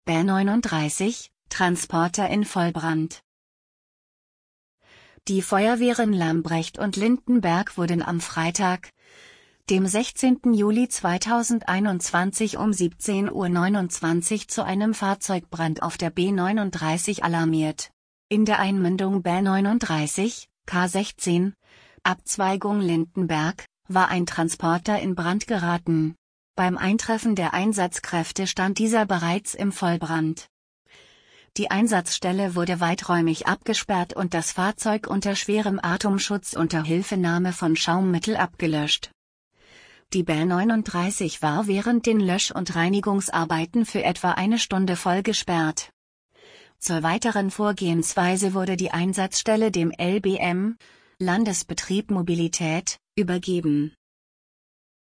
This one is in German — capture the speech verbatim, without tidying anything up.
B neununddreißig, Transporter in Vollbrand. Die Feuerwehren Lambrecht und Lindenberg wurden am Freitag, dem sechzehnten Juli zweitausendeinundzwanzig um siebzehn Uhr neunundzwanzig zu einem Fahrzeugbrand auf der B neununddreißig alarmiert. In der Einmündung B neununddreißig, K sechzehn, Abzweigung Lindenberg, war ein Transporter in Brand geraten. Beim Eintreffen der Einsatzkräfte stand dieser bereits im Vollbrand. Die Einsatzstelle wurde weiträumig abgesperrt und das Fahrzeug unter schwerem Atemschutz unter Hilfenahme von Schaummittel abgelöscht. Die B neununddreißig war während den Lösch- und Reinigungsarbeiten für etwa eine Stunde voll gesperrt. Zur weiteren Vorgehensweise wurde die Einsatzstelle dem L B M, Landesbetrieb Mobilität, übergeben.